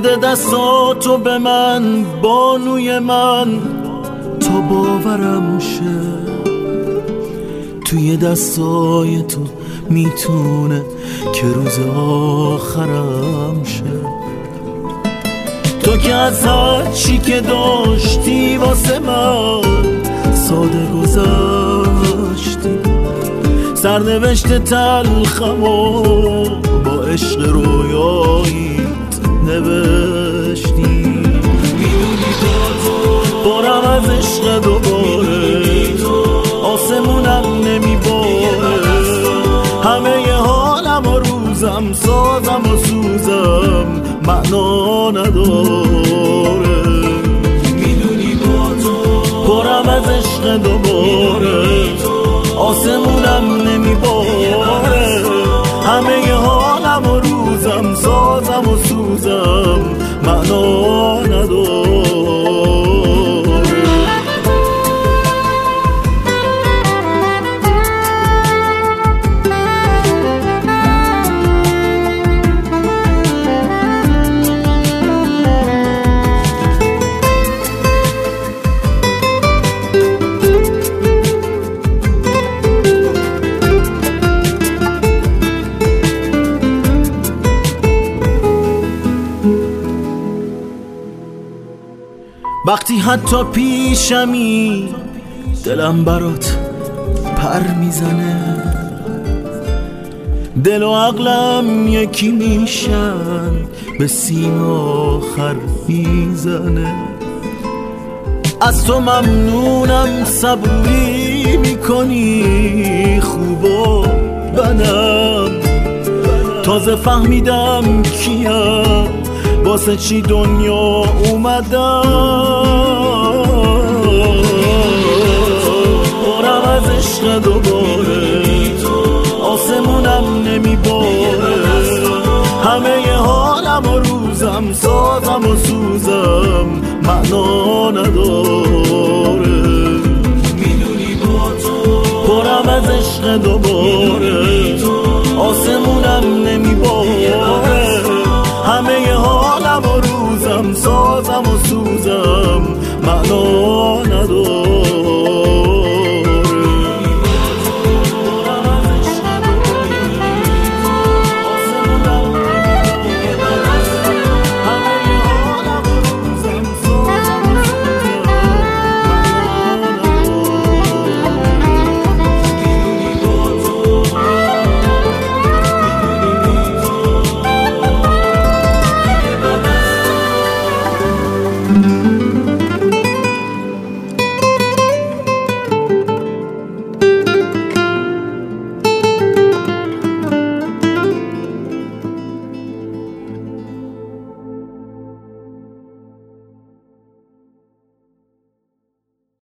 بده دستاتو به من بانوی من تا باورم شه توی دستای تو میتونه که روز آخرم شه تو که از هر چی که داشتی واسه من ساده گذشتی سرنوشت تلخمو با عشق رویاییت نوشتی میدونی پرم از عشق دوباره آسمونم نمیباره همه ی حالم و روزم سازم و سوزم معنا نداره میدونی پرم از عشق دوباره آسمونم نمیباره همه ی حالم و روزم سازم و سوزم معنا نداره وقتی حتی پیشمی دلم برات پر میزنه دل و عقلم یکی میشن به سینه آخر میزنه از تو ممنونم صبوری میکنی خوب و بدم تازه فهمیدم کیم واسه چی دنیا اومدم پرم از عشق دوباره آسمونم نمیباره همه ی حالم و روزم سازم و سوزم معنا نداره میدونی با تو پرم از عشق دوباره